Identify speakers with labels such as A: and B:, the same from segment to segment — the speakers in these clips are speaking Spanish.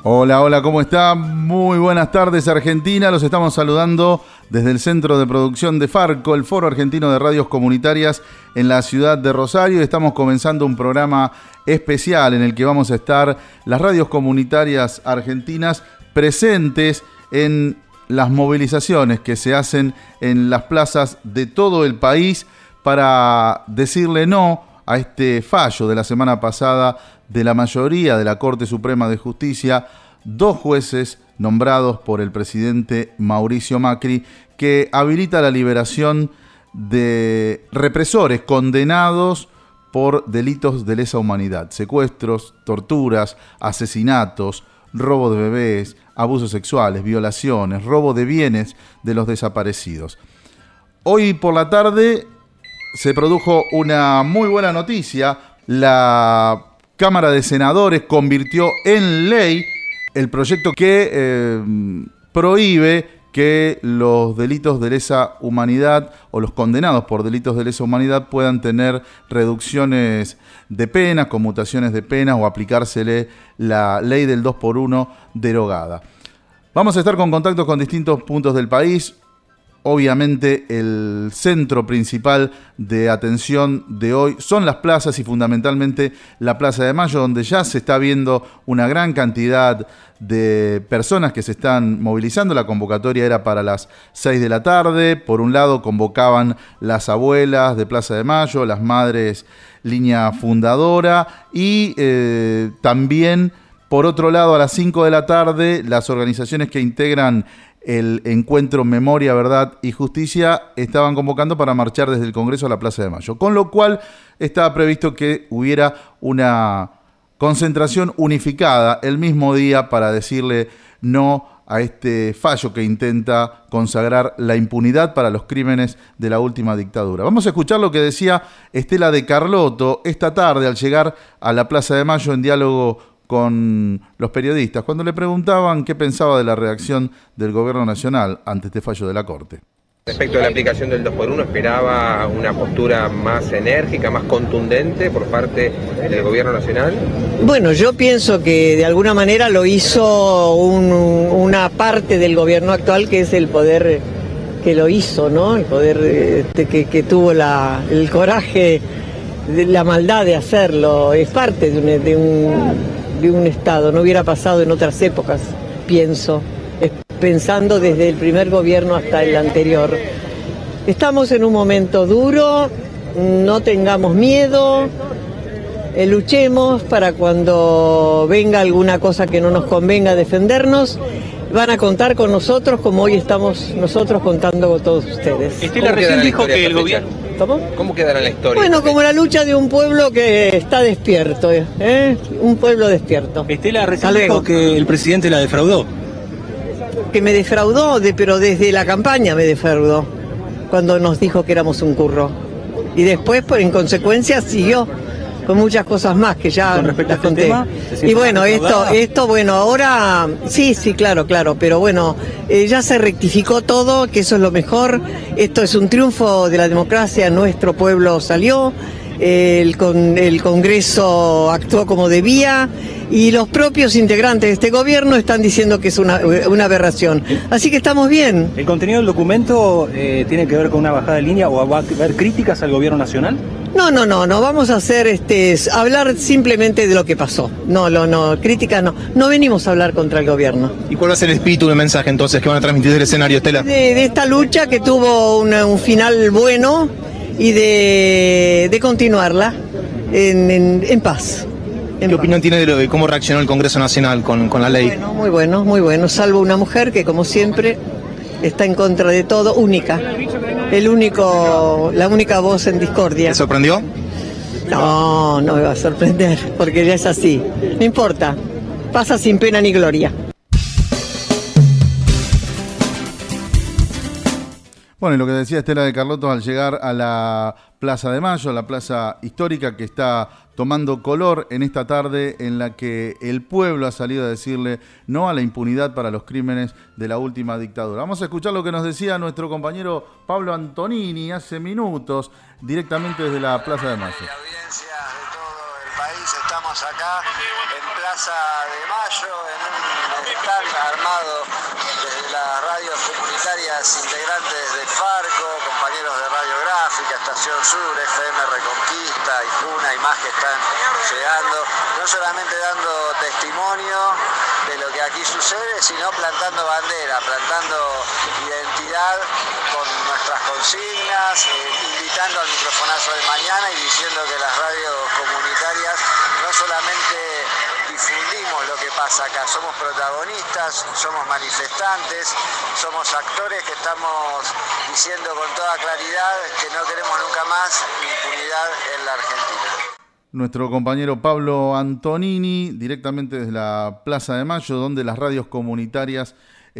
A: Hola, hola, ¿cómo está? Muy buenas tardes, Argentina. Los estamos saludando desde el Centro de Producción de Farco, el Foro Argentino de Radios Comunitarias en la ciudad de Rosario. Estamos comenzando un programa especial en el que vamos a estar las radios comunitarias argentinas presentes en las movilizaciones que se hacen en las plazas de todo el país para decirle no a este fallo de la semana pasada de la mayoría de la Corte Suprema de Justicia, 2 jueces nombrados por el presidente Mauricio Macri, que habilita la liberación de represores condenados por delitos de lesa humanidad, secuestros, torturas, asesinatos, robo de bebés, abusos sexuales, violaciones, robo de bienes de los desaparecidos. Hoy por la tarde se produjo una muy buena noticia. La Cámara de Senadores convirtió en ley el proyecto que prohíbe que los delitos de lesa humanidad o los condenados por delitos de lesa humanidad puedan tener reducciones de penas, conmutaciones de penas o aplicársele la ley del 2x1 derogada. Vamos a estar con contactos con distintos puntos del país. Obviamente el centro principal de atención de hoy son las plazas y fundamentalmente la Plaza de Mayo, donde ya se está viendo una gran cantidad de personas que se están movilizando. La convocatoria era para las 6 de la tarde. Por un lado convocaban las abuelas de Plaza de Mayo, las madres línea fundadora y también por otro lado a las 5 de la tarde las organizaciones que integran el encuentro Memoria, Verdad y Justicia estaban convocando para marchar desde el Congreso a la Plaza de Mayo, con lo cual estaba previsto que hubiera una concentración unificada el mismo día para decirle no a este fallo que intenta consagrar la impunidad para los crímenes de la última dictadura. Vamos a escuchar lo que decía Estela de Carlotto esta tarde al llegar a la Plaza de Mayo en diálogo con los periodistas, cuando le preguntaban qué pensaba de la reacción del gobierno nacional ante este fallo de la Corte.
B: Respecto a la aplicación del 2x1, esperaba una postura más enérgica, más contundente por parte del gobierno nacional.
C: Bueno, yo pienso que de alguna manera lo hizo una parte del gobierno actual, que es el poder que lo hizo, ¿no? El poder que tuvo el coraje, la maldad de hacerlo, es parte de un Estado. No hubiera pasado en otras épocas, pienso, pensando desde el primer gobierno hasta el anterior. Estamos en un momento duro, no tengamos miedo, luchemos para cuando venga alguna cosa que no nos convenga defendernos. Van a contar con nosotros como hoy estamos nosotros contando con todos ustedes.
B: Estela recién dijo que el gobierno... ¿Cómo quedará la historia?
C: Bueno, como la lucha de un pueblo que está despierto, un pueblo despierto.
D: Estela recién dijo que el presidente la defraudó.
C: Que me defraudó, pero desde la campaña me defraudó, cuando nos dijo que éramos un curro. Y después, pues, en consecuencia, siguió con muchas cosas más que ya las conté. Tema, y bueno, esto, bueno, ahora sí, claro, pero bueno, ya se rectificó todo, que eso es lo mejor. Esto es un triunfo de la democracia, nuestro pueblo salió, el Congreso actuó como debía y los propios integrantes de este gobierno están diciendo que es una aberración. Así que estamos bien.
D: ¿El contenido del documento tiene que ver con una bajada de línea o va a haber críticas al gobierno nacional?
C: No, vamos a hacer hablar simplemente de lo que pasó. No, críticas no. No venimos a hablar contra el gobierno.
E: ¿Y cuál va a ser el espíritu del mensaje entonces que van a transmitir del escenario, Estela?
C: De esta lucha que tuvo un final bueno y de continuarla en paz.
E: ¿Qué opinión tiene de cómo reaccionó el Congreso Nacional con la ley?
C: Muy bueno, salvo una mujer que como siempre está en contra de todo, única. La única voz en discordia.
E: ¿Te sorprendió?
C: No me va a sorprender, porque ya es así. No importa, pasa sin pena ni gloria.
A: Bueno, y lo que decía Estela de Carlotto al llegar a la Plaza de Mayo, la plaza histórica que está tomando color en esta tarde en la que el pueblo ha salido a decirle no a la impunidad para los crímenes de la última dictadura. Vamos a escuchar lo que nos decía nuestro compañero Pablo Antonini hace minutos, directamente desde la Plaza de Mayo.
F: Audiencias de todo el país, estamos acá en Plaza de Mayo, en un stand armado desde las radios comunitarias integrantes de Farco, compañeros de Radiográfica, Estación Sur, FM Reconquista, Ijuna y más que están llegando, no solamente dando testimonio de lo que aquí sucede, sino plantando bandera, plantando identidad con nuestras consignas, invitando al microfonazo de mañana y diciendo que las radios comunitarias no solamente difundimos lo que pasa acá, somos protagonistas, somos manifestantes, somos actores que estamos diciendo con toda claridad que no queremos nunca más impunidad en la Argentina.
A: Nuestro compañero Pablo Antonini, directamente desde la Plaza de Mayo, donde las radios comunitarias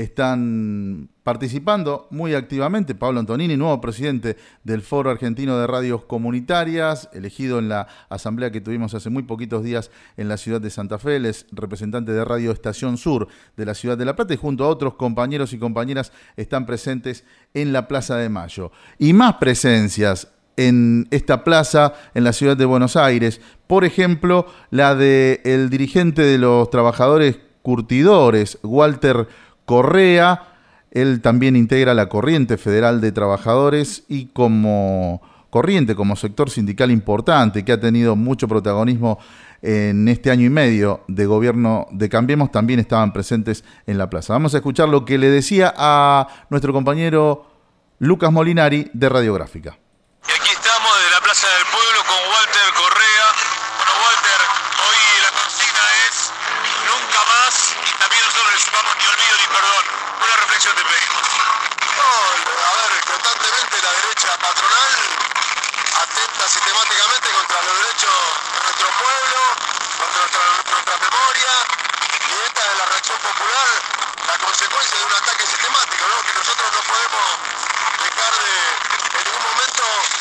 A: están participando muy activamente. Pablo Antonini, nuevo presidente del Foro Argentino de Radios Comunitarias, elegido en la asamblea que tuvimos hace muy poquitos días en la ciudad de Santa Fe. Él es representante de Radio Estación Sur de la ciudad de La Plata y junto a otros compañeros y compañeras están presentes en la Plaza de Mayo. Y más presencias en esta plaza en la ciudad de Buenos Aires. Por ejemplo, la del dirigente de los trabajadores curtidores, Walter Correa. Él también integra la Corriente Federal de Trabajadores y como corriente, como sector sindical importante que ha tenido mucho protagonismo en este año y medio de gobierno de Cambiemos, también estaban presentes en la plaza. Vamos a escuchar lo que le decía a nuestro compañero Lucas Molinari de Radiográfica.
G: Y aquí estamos desde la Plaza del Pueblo con Walter Correa. Bueno, Walter, hoy la consigna es nunca más y también nosotros le sumamos ni olvido ni perdón. Una reflexión te pedimos.
H: No, a ver, constantemente la derecha patronal atenta sistemáticamente contra los derechos de nuestro pueblo, contra nuestra memoria, y esta es la reacción popular, la consecuencia de un ataque sistemático, ¿no? Que nosotros no podemos dejar en ningún momento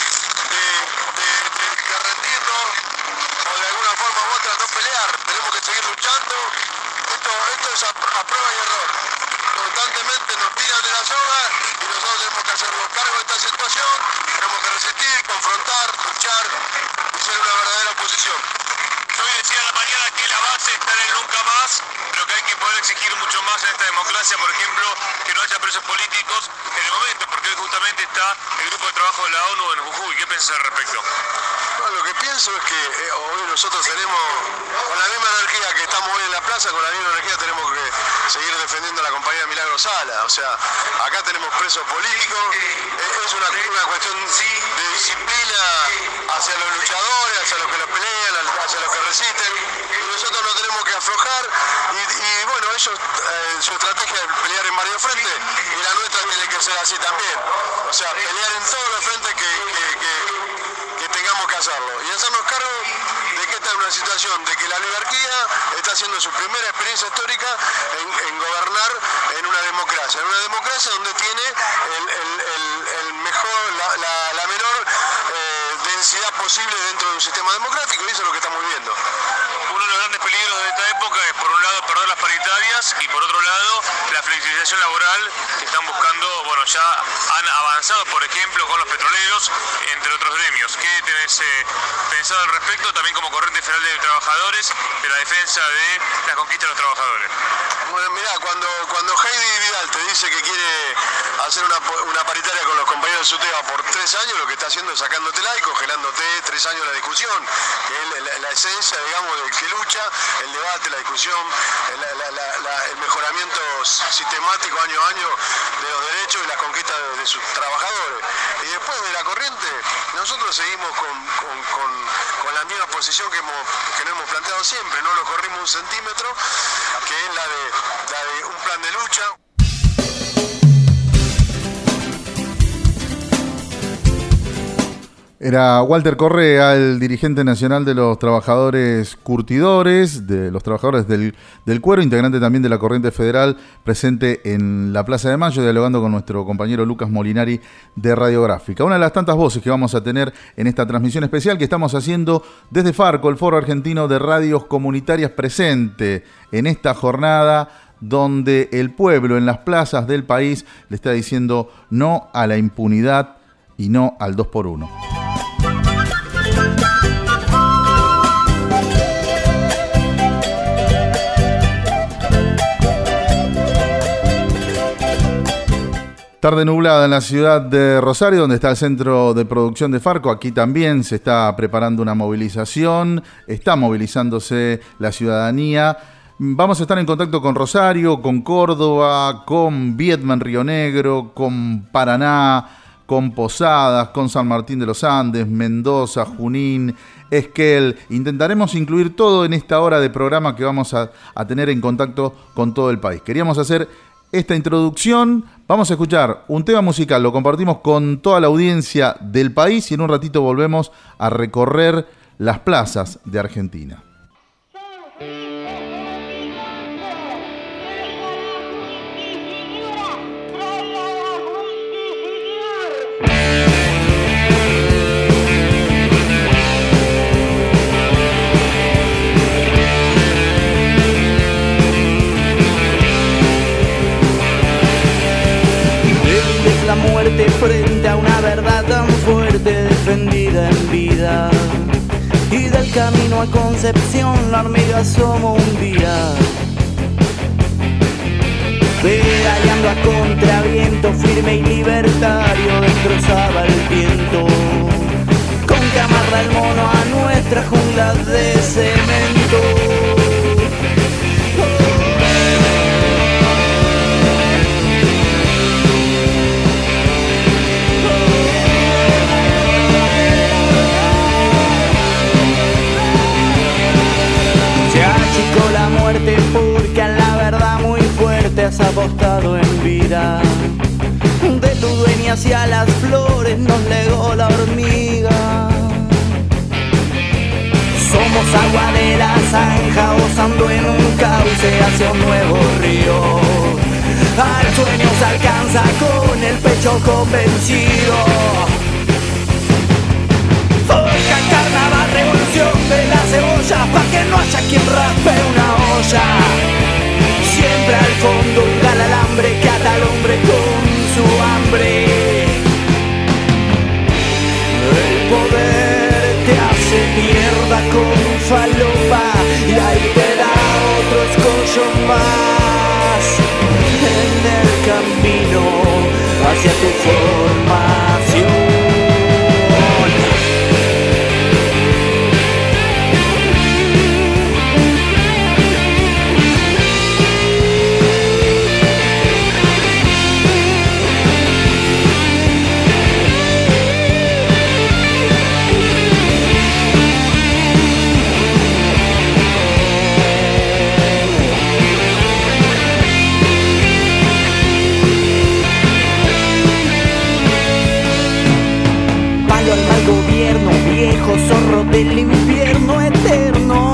H: de rendirnos o de alguna forma u otra no pelear. Tenemos que seguir luchando. Esto es a prueba y error. Constantemente nos tiran de la soga y nosotros tenemos que hacernos cargo de esta situación. Tenemos que resistir, confrontar, luchar y ser una verdadera oposición.
G: Yo hoy decía en la mañana que la base está en el nunca más, pero que hay que poder exigir mucho más en esta democracia, por ejemplo, que no haya presos políticos en el momento, porque hoy justamente está el grupo de trabajo de la ONU en Jujuy. ¿Qué piensas al respecto?
H: Bueno, lo que pienso es que hoy nosotros tenemos, con la misma energía que estamos hoy en la plaza, con la misma energía tenemos que seguir defendiendo a la compañía Milagro Sala. O sea, acá tenemos presos políticos, es una cuestión de disciplina hacia los luchadores, hacia los que los pelean, hacia los que resisten, y nosotros no tenemos que aflojar, y bueno, ellos, su estrategia es pelear en varios frentes, y la nuestra tiene que ser así también. O sea, pelear en todos los frentes que tengamos que hacerlo, y hacernos cargo de que esta es una situación de que la oligarquía está haciendo su primera experiencia histórica en gobernar en una democracia donde tiene la menor densidad posible dentro de un sistema democrático, y eso es lo que estamos viviendo.
G: Uno de los grandes peligros de esta época es, por un lado, perder las paritarias y, por otro lado, la flexibilización laboral que están buscando. Bueno, ya han avanzado, por ejemplo, con los petroleros, entre otros gremios. ¿Qué tenés pensado al respecto, también como Corriente Federal de Trabajadores, de la defensa de la conquista de los trabajadores?
H: Bueno, mirá, cuando Heidi Vidal te dice que quiere hacer una paritaria con los compañeros de SUTEBA por 3 años, lo que está haciendo es sacándotela y congelándote 3 años la discusión, que es la esencia, digamos, del que lucha, el debate, la discusión, el mejoramiento sistemático año a año de los derechos y las conquistas de sus trabajadores. Y después de la corriente, nosotros seguimos con la misma posición que nos hemos planteado siempre, no lo corrimos un centímetro, que es la de un plan de lucha.
A: Era Walter Correa, el dirigente nacional de los trabajadores curtidores, de los trabajadores del cuero, integrante también de la Corriente Federal, presente en la Plaza de Mayo, dialogando con nuestro compañero Lucas Molinari de Radiográfica. Una de las tantas voces que vamos a tener en esta transmisión especial que estamos haciendo desde Farco, el Foro Argentino de Radios Comunitarias, presente en esta jornada donde el pueblo en las plazas del país le está diciendo no a la impunidad y no al 2x1. Tarde nublada en la ciudad de Rosario, donde está el centro de producción de Farco. Aquí también se está preparando una movilización, está movilizándose la ciudadanía. Vamos a estar en contacto con Rosario, con Córdoba, con Viedma en Río Negro, con Paraná, con Posadas, con San Martín de los Andes, Mendoza, Junín, Esquel. Intentaremos incluir todo en esta hora de programa que vamos a tener en contacto con todo el país. Queríamos hacer esta introducción. Vamos a escuchar un tema musical, lo compartimos con toda la audiencia del país y en un ratito volvemos a recorrer las plazas de Argentina.
I: La muerte frente a una verdad tan fuerte defendida en vida, y del camino a Concepción la hormiga asomó un día, pedaleando a contraviento firme y libertario destrozaba el viento, con que amarra el mono a nuestra jungla de cemento. La muerte porque a la verdad muy fuerte has apostado en vida. De tu dueña hacia las flores nos legó la hormiga. Somos agua de la zanja osando en un cauce hacia un nuevo río. Al sueño se alcanza con el pecho convencido. Forja, carnaval, revolución de la cebolla, pa' que no haya quien raspe una olla. Siempre al fondo hurga el alambre que ata al hombre con su hambre. El poder te hace mierda con falopa y ahí te da otro escollo más en el camino hacia tu formación. Gobierno viejo, zorro del invierno eterno.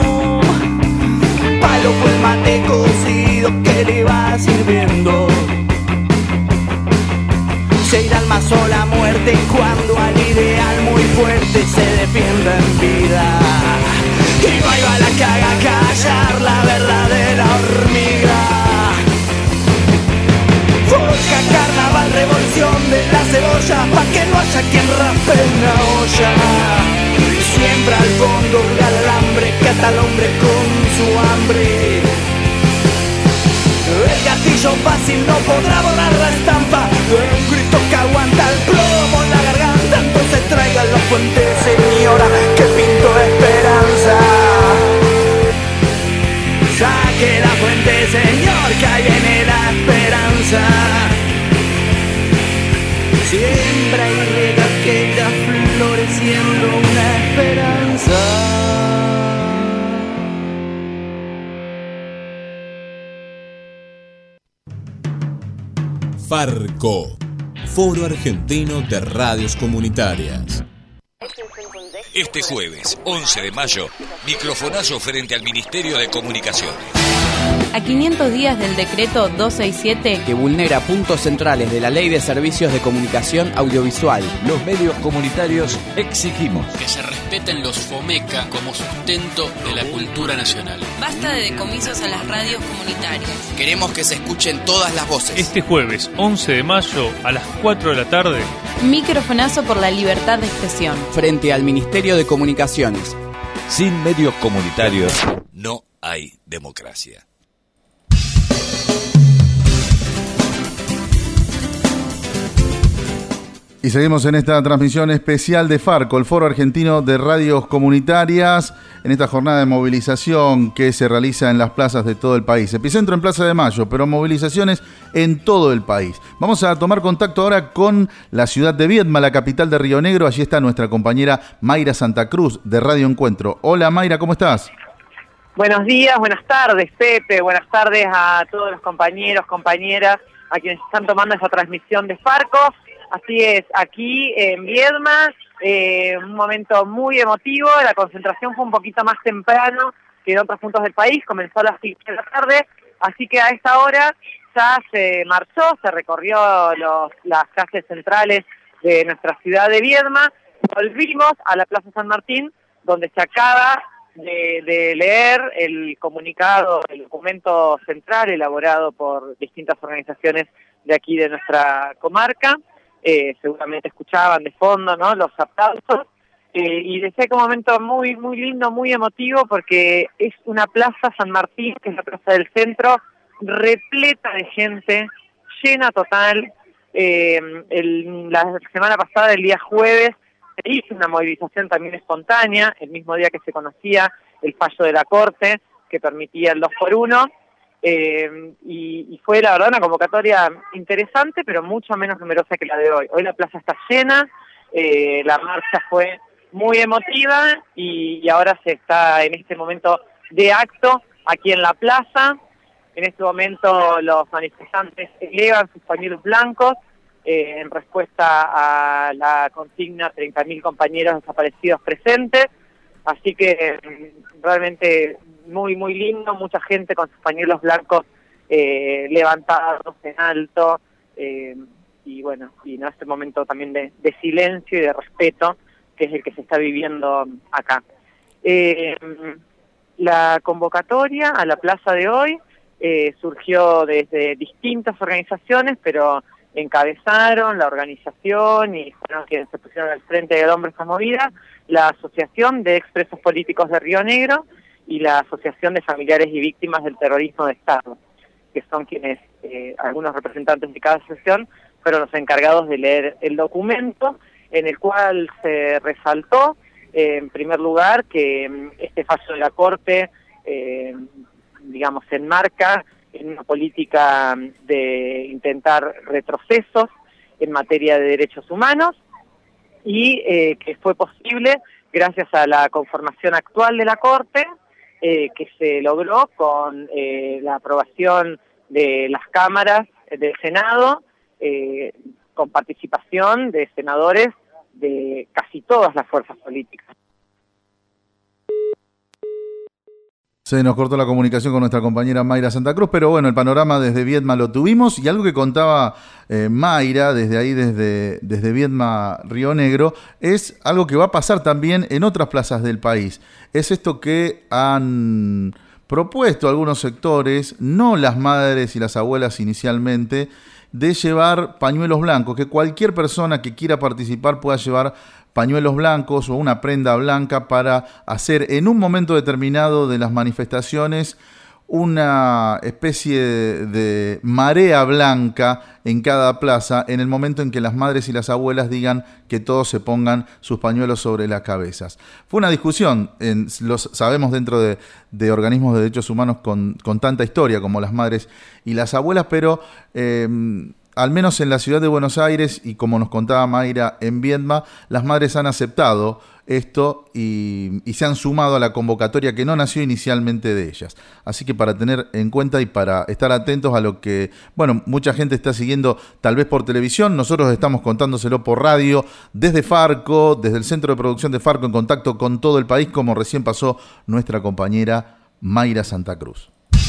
I: Palo fue el mate cocido que le va sirviendo. Se irá al mazo la muerte cuando al ideal muy fuerte se defienda en vida. Y no hay bala que haga callar la verdadera hormiga. Forja, carnaval, revolución de la cebolla, pa' que no haya quien raspe una olla. Siempre al fondo hurga el alambre que ata al hombre con su hambre. El gatillo fácil no podrá borrar la estampa de un grito que aguanta el plomo en la garganta. Entonces traigan la fuente, señora, que pinto esperanza. Saque la fuente, señor, que ahí viene la esperanza. Siembra y riega que irá floreciendo una esperanza.
J: Farco, Foro Argentino de Radios Comunitarias.
K: Este jueves, 11 de mayo, microfonazo frente al Ministerio de Comunicaciones.
L: A 500 días del decreto 267
M: que vulnera puntos centrales de la Ley de Servicios de Comunicación Audiovisual,
N: los medios comunitarios exigimos
O: que se respeten los FOMECA como sustento de la cultura nacional.
L: Basta de decomisos a las radios comunitarias.
M: Queremos que se escuchen todas las voces.
P: Este jueves 11 de mayo a las 4 de la tarde,
L: microfonazo por la libertad de expresión
M: frente al Ministerio de Comunicaciones.
N: Sin medios comunitarios
K: no hay democracia.
A: Y seguimos en esta transmisión especial de Farco, el Foro Argentino de Radios Comunitarias, en esta jornada de movilización que se realiza en las plazas de todo el país. Epicentro en Plaza de Mayo, pero movilizaciones en todo el país. Vamos a tomar contacto ahora con la ciudad de Viedma, la capital de Río Negro. Allí está nuestra compañera Mayra Santa Cruz de Radio Encuentro. Hola Mayra, ¿cómo estás?
Q: Buenos días, buenas tardes Pepe, buenas tardes a todos los compañeros, compañeras, a quienes están tomando esta transmisión de Farco. Así es, aquí en Viedma, un momento muy emotivo. La concentración fue un poquito más temprano que en otros puntos del país, comenzó a las 5 de la tarde, así que a esta hora ya se marchó, se recorrió las calles centrales de nuestra ciudad de Viedma. Volvimos a la Plaza San Martín, donde se acaba de leer el comunicado, el documento central elaborado por distintas organizaciones de aquí de nuestra comarca. Seguramente escuchaban de fondo, ¿no?, los aplausos, y decía que un momento muy muy lindo, muy emotivo, porque es una Plaza San Martín, que es la plaza del centro, repleta de gente, llena total. La semana pasada, el día jueves, se hizo una movilización también espontánea, el mismo día que se conocía el fallo de la Corte que permitía el 2x1. Y fue la verdad una convocatoria interesante, pero mucho menos numerosa que la de hoy. Hoy la plaza está llena, la marcha fue muy emotiva y ahora se está en este momento de acto aquí en la plaza. En este momento los manifestantes elevan sus pañuelos blancos en respuesta a la consigna 30.000 compañeros desaparecidos presentes, así que realmente muy muy lindo, mucha gente con sus pañuelos blancos levantados en alto, y bueno, y en este momento también de silencio y de respeto, que es el que se está viviendo acá. La convocatoria a la plaza de hoy surgió desde distintas organizaciones, pero encabezaron la organización y fueron quienes se pusieron al frente del hombro esta movida, la Asociación de Expresos Políticos de Río Negro y la Asociación de Familiares y Víctimas del Terrorismo de Estado, que son quienes, algunos representantes de cada asociación, fueron los encargados de leer el documento, en el cual se resaltó, en primer lugar, que este fallo de la Corte, digamos, se enmarca en una política de intentar retrocesos en materia de derechos humanos, y que fue posible gracias a la conformación actual de la Corte, que se logró con la aprobación de las cámaras del Senado, con participación de senadores de casi todas las fuerzas políticas.
A: Se nos cortó la comunicación con nuestra compañera Mayra Santa Cruz, pero bueno, el panorama desde Viedma lo tuvimos, y algo que contaba Mayra desde ahí, desde Viedma, Río Negro, es algo que va a pasar también en otras plazas del país. Es esto que han propuesto algunos sectores, no las madres y las abuelas inicialmente, de llevar pañuelos blancos, que cualquier persona que quiera participar pueda llevar pañuelos blancos o una prenda blanca para hacer en un momento determinado de las manifestaciones una especie de marea blanca en cada plaza en el momento en que las madres y las abuelas digan que todos se pongan sus pañuelos sobre las cabezas. Fue una discusión, los sabemos, dentro de organismos de derechos humanos con tanta historia como las madres y las abuelas, pero al menos en la ciudad de Buenos Aires, y como nos contaba Mayra, en Viedma, las madres han aceptado esto y se han sumado a la convocatoria que no nació inicialmente de ellas. Así que para tener en cuenta y para estar atentos a lo que, bueno, mucha gente está siguiendo tal vez por televisión, nosotros estamos contándoselo por radio, desde Farco, desde el centro de producción de Farco, en contacto con todo el país, como recién pasó nuestra compañera Mayra Santa Cruz.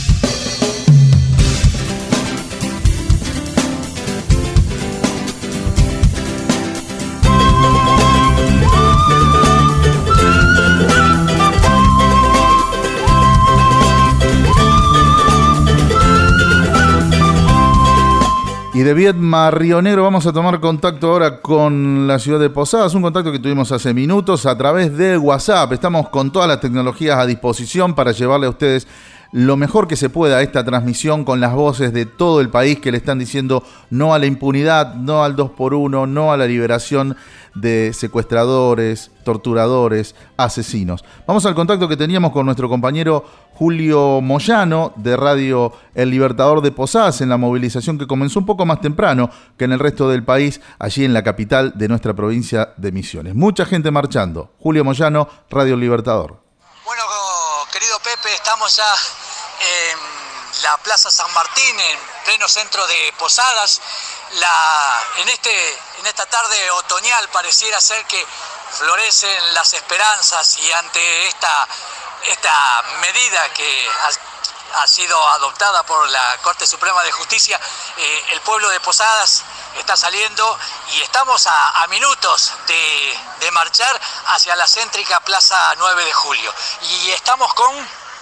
A: Y de Viedma a Río Negro vamos a tomar contacto ahora con la ciudad de Posadas, un contacto que tuvimos hace minutos a través de WhatsApp. Estamos con todas las tecnologías a disposición para llevarle a ustedes lo mejor que se pueda esta transmisión con las voces de todo el país que le están diciendo no a la impunidad, no al 2x1, no a la liberación de secuestradores, torturadores, asesinos. Vamos al contacto que teníamos con nuestro compañero Julio Moyano de Radio El Libertador de Posadas en la movilización que comenzó un poco más temprano que en el resto del país, allí en la capital de nuestra provincia de Misiones. Mucha gente marchando. Julio Moyano, Radio El Libertador.
R: Bueno, querido Pepe, estamos ya en la Plaza San Martín, en pleno centro de Posadas. En esta tarde otoñal pareciera ser que florecen las esperanzas, y ante esta medida que ha sido adoptada por la Corte Suprema de Justicia, el pueblo de Posadas está saliendo y estamos a minutos de marchar hacia la céntrica Plaza 9 de Julio. Y estamos con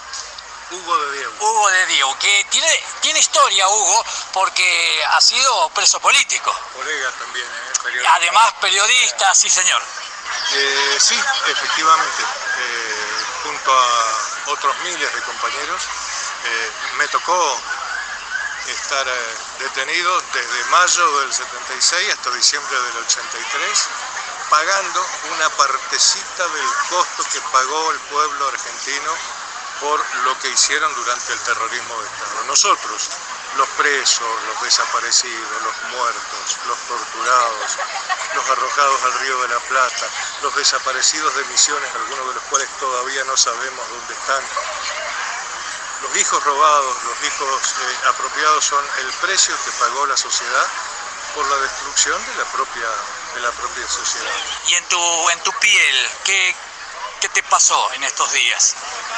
R: Hugo de Diego, que tiene historia, Hugo, porque ha sido preso político.
S: Colega también, periodista.
R: Además periodista, sí señor.
S: Sí, efectivamente, junto a otros miles de compañeros, me tocó estar detenido desde mayo del 76 hasta diciembre del 83, pagando una partecita del costo que pagó el pueblo argentino por lo que hicieron durante el terrorismo de Estado. Nosotros, los presos, los desaparecidos, los muertos, los torturados, los arrojados al Río de la Plata, los desaparecidos de Misiones, algunos de los cuales todavía no sabemos dónde están. Los hijos robados, los hijos apropiados son el precio que pagó la sociedad por la destrucción de la propia sociedad.
R: Y en tu piel, ¿qué te pasó en estos días?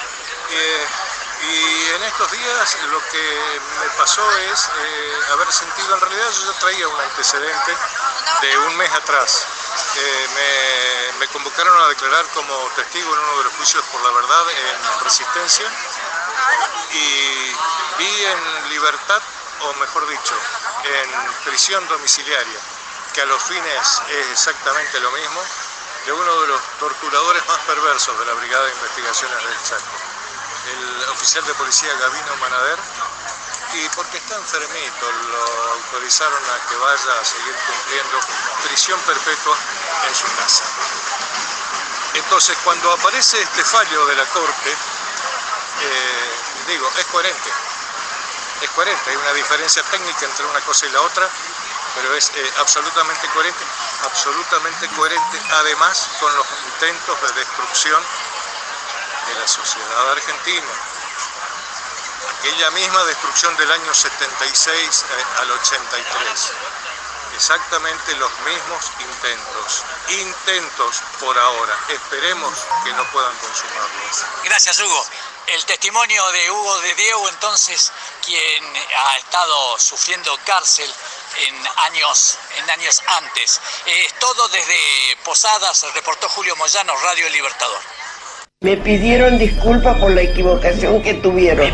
S: Y en estos días lo que me pasó es haber sentido, en realidad yo ya traía un antecedente de un mes atrás. Me convocaron a declarar como testigo en uno de los juicios por la verdad en Resistencia, y vi en libertad, o mejor dicho, en prisión domiciliaria, que a los fines es exactamente lo mismo, de uno de los torturadores más perversos de la Brigada de Investigaciones del Chaco, el oficial de policía Gabino Manader, y porque está enfermito lo autorizaron a que vaya a seguir cumpliendo prisión perpetua en su casa. Entonces, cuando aparece este fallo de la Corte, es coherente, hay una diferencia técnica entre una cosa y la otra, pero es absolutamente coherente, además con los intentos de destrucción de la sociedad argentina. Aquella misma destrucción del año 76 al 83. Exactamente los mismos intentos por ahora. Esperemos que no puedan consumarlos.
R: Gracias, Hugo. El testimonio de Hugo de Diego, entonces, quien ha estado sufriendo cárcel en años antes. Todo desde Posadas, reportó Julio Moyano, Radio El Libertador.
C: Me pidieron disculpas por la equivocación que tuvieron.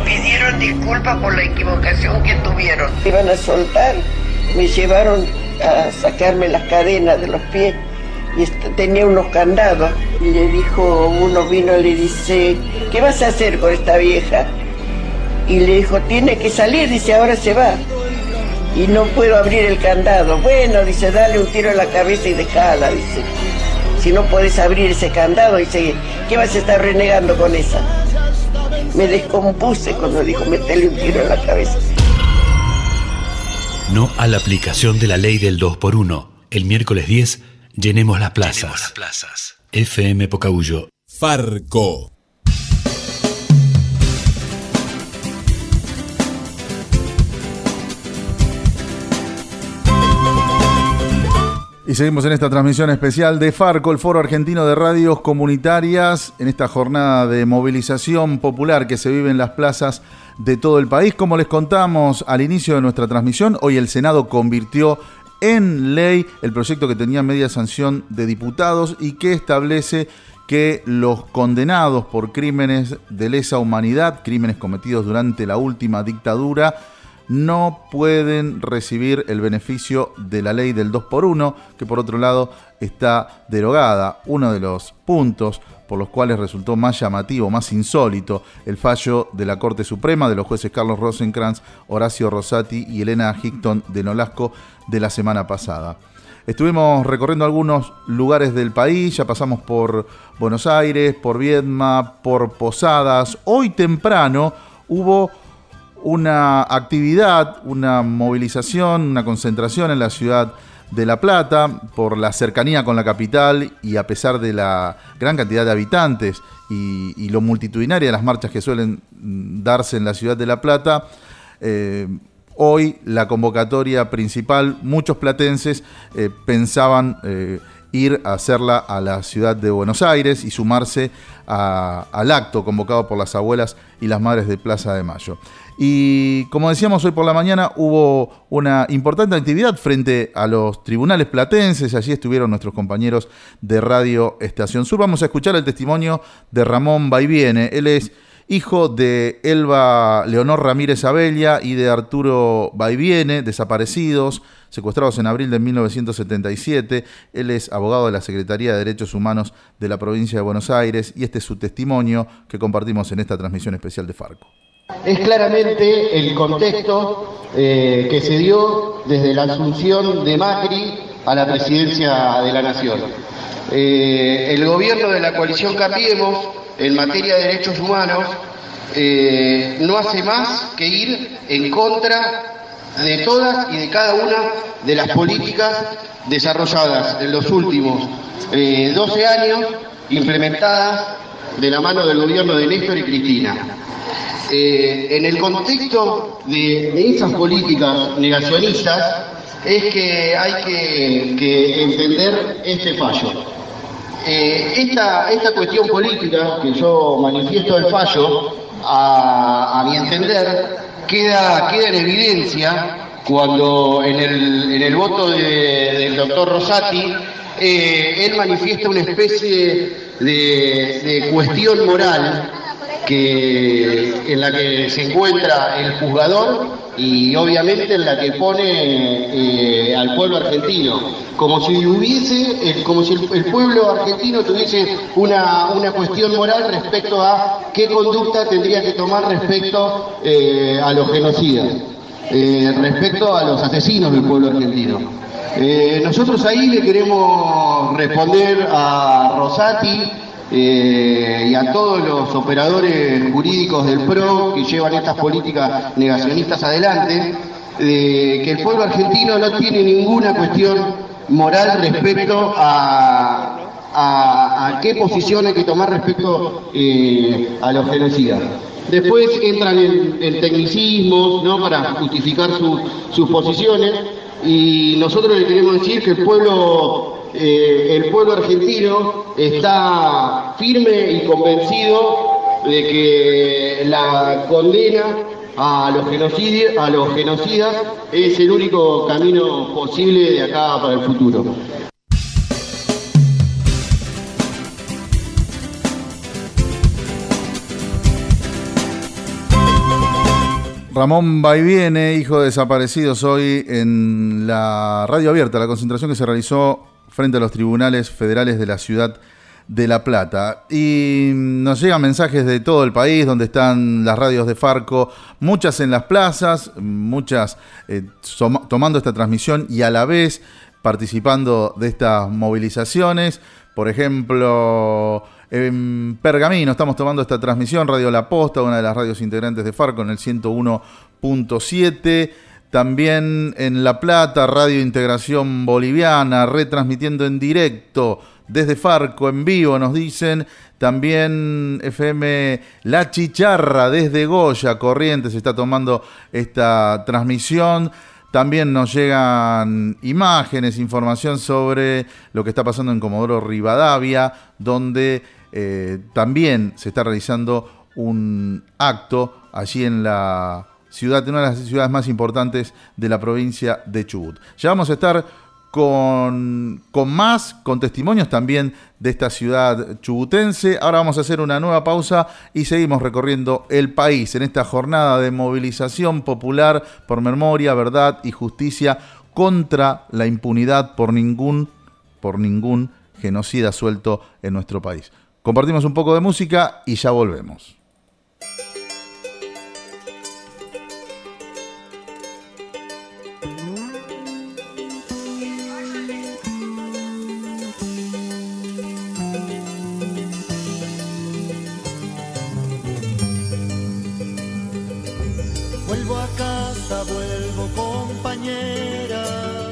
C: Me iban a soltar, me llevaron a sacarme las cadenas de los pies y tenía unos candados. Y le dijo, uno vino y le dice, ¿qué vas a hacer con esta vieja? Y le dijo, tiene que salir, dice, ahora se va. Y no puedo abrir el candado. Bueno, dice, dale un tiro en la cabeza y dejala, dice. Si no puedes abrir ese candado, dice, ¿qué vas a estar renegando con esa? Me descompuse cuando dijo, métele un tiro en la cabeza.
T: No a la aplicación de la ley del 2x1. El miércoles 10, llenemos las plazas. FM Pocahuyo.
J: Farco.
A: Y seguimos en esta transmisión especial de Farco, el Foro Argentino de Radios Comunitarias, en esta jornada de movilización popular que se vive en las plazas de todo el país. Como les contamos al inicio de nuestra transmisión, hoy el Senado convirtió en ley el proyecto que tenía media sanción de diputados y que establece que los condenados por crímenes de lesa humanidad, crímenes cometidos durante la última dictadura, no pueden recibir el beneficio de la ley del 2x1, que por otro lado está derogada. Uno de los puntos por los cuales resultó más llamativo, más insólito, el fallo de la Corte Suprema de los jueces Carlos Rosenkrantz, Horacio Rosati y Elena Hickton de Nolasco de la semana pasada. Estuvimos recorriendo algunos lugares del país, ya pasamos por Buenos Aires, por Viedma, por Posadas. Hoy temprano hubo una actividad, una movilización, una concentración en la ciudad de La Plata, por la cercanía con la capital y a pesar de la gran cantidad de habitantes y lo multitudinaria de las marchas que suelen darse en la ciudad de La Plata, hoy la convocatoria principal, muchos platenses pensaban ir a hacerla a la ciudad de Buenos Aires y sumarse al acto convocado por las abuelas y las madres de Plaza de Mayo. Y como decíamos, hoy por la mañana hubo una importante actividad frente a los tribunales platenses. Allí estuvieron nuestros compañeros de Radio Estación Sur. Vamos a escuchar el testimonio de Ramón Vaiviene. Él es hijo de Elba Leonor Ramírez Abella y de Arturo Vaiviene, desaparecidos, secuestrados en abril de 1977. Él es abogado de la Secretaría de Derechos Humanos de la provincia de Buenos Aires y este es su testimonio que compartimos en esta transmisión especial de Farco.
U: Es claramente el contexto que se dio desde la asunción de Macri a la presidencia de la Nación. El gobierno de la coalición Cambiemos, en materia de derechos humanos, no hace más que ir en contra de todas y de cada una de las políticas desarrolladas en los últimos 12 años, implementadas de la mano del gobierno de Néstor y Cristina. En el contexto de esas políticas negacionistas es que hay que entender este fallo. Esta cuestión política que yo manifiesto del fallo, a mi entender, queda en evidencia cuando en el voto del doctor Rosati él manifiesta una especie de cuestión moral en la que se encuentra el juzgador y obviamente en la que pone al pueblo argentino, como si el pueblo argentino tuviese una cuestión moral respecto a qué conducta tendría que tomar respecto a los genocidas, respecto a los asesinos del pueblo argentino. Nosotros ahí le queremos responder a Rosati y a todos los operadores jurídicos del PRO que llevan estas políticas negacionistas adelante, que el pueblo argentino no tiene ninguna cuestión moral respecto a qué posición hay que tomar respecto a los genocidas. Después entran en tecnicismos, ¿no?, para justificar sus posiciones, y nosotros le queremos decir que el pueblo argentino está firme y convencido de que la condena a los genocidas es el único camino posible de acá para el futuro.
A: Ramón Vaiviene, hijo de desaparecidos, hoy en la radio abierta, la concentración que se realizó frente a los tribunales federales de la ciudad de La Plata. Y nos llegan mensajes de todo el país, donde están las radios de Farco, muchas en las plazas, muchas tomando esta transmisión y a la vez participando de estas movilizaciones. Por ejemplo, en Pergamino estamos tomando esta transmisión, Radio La Posta, una de las radios integrantes de Farco, en el 101.7. También en La Plata, Radio Integración Boliviana, retransmitiendo en directo desde Farco, en vivo, nos dicen. También FM La Chicharra, desde Goya, Corrientes, está tomando esta transmisión. También nos llegan imágenes, información sobre lo que está pasando en Comodoro Rivadavia, donde también se está realizando un acto allí en la ciudad, en una de las ciudades más importantes de la provincia de Chubut. Ya vamos a estar con testimonios también de esta ciudad chubutense. Ahora vamos a hacer una nueva pausa y seguimos recorriendo el país en esta jornada de movilización popular por memoria, verdad y justicia contra la impunidad por ningún genocida suelto en nuestro país. Compartimos un poco de música y ya volvemos.
I: Vuelvo a casa, vuelvo compañera,